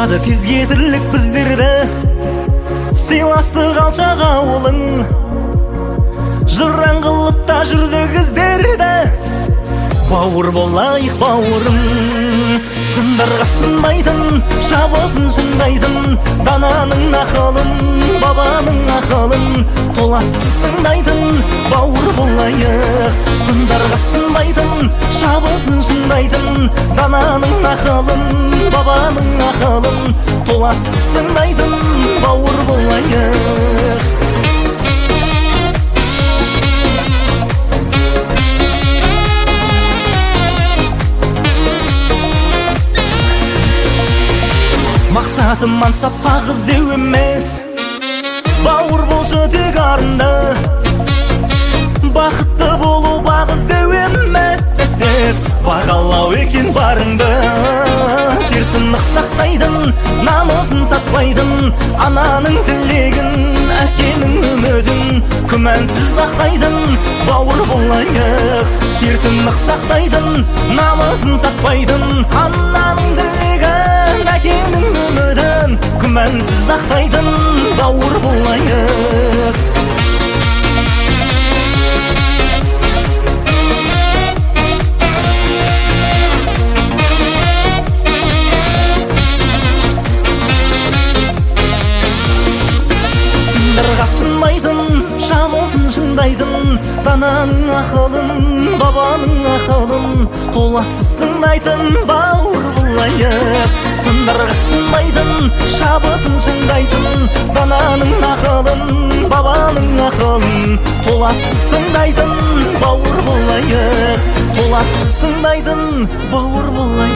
Сыйлады тезге тірлік біздерді, сыйластық алшақ ауылың. Жыран қылып та жүрдік іздерді, бауыр болайық бауырым. Сындарға сынбайтын, шабысын шыңдайтын, дананың ақылын, бабаның ақылын толассыз тыңдайтын бауыр болайық. Сындарға сынбайтын, шабысын шыңдайтын, дананың ақылын, бабаның ақылын толассыз тыңдайтын бауыр болайық. Мақсатым мансапқа іздеу емес, бауыр болшы тек арында. Бақытты болу бақ іздеу емес, бағалау екен барыңды. Сертін сақтайтын, намысын сатпайтын, ананың тілегін, әкенің үмітін күмәнсіз ақтайтын бауыр болайық. Сертін сақтайтын, намысын сатпайтын, ананың тілегін, әкенің үмітін күмәнсіз ақтайтын бауыр болайық. Сындарға сынбайтын, шамысын шыңдайтын, дананың ақылын, бабаның ақылын толассыз тыңдайтын бауыр болайық. Сындарға сынбайтын, шабысын шыңдайтын, дананың ақылын, бабаның ақылын толассыз тыңдайтын бауыр болайық. Толассыз тыңдайтын бауыр болайық.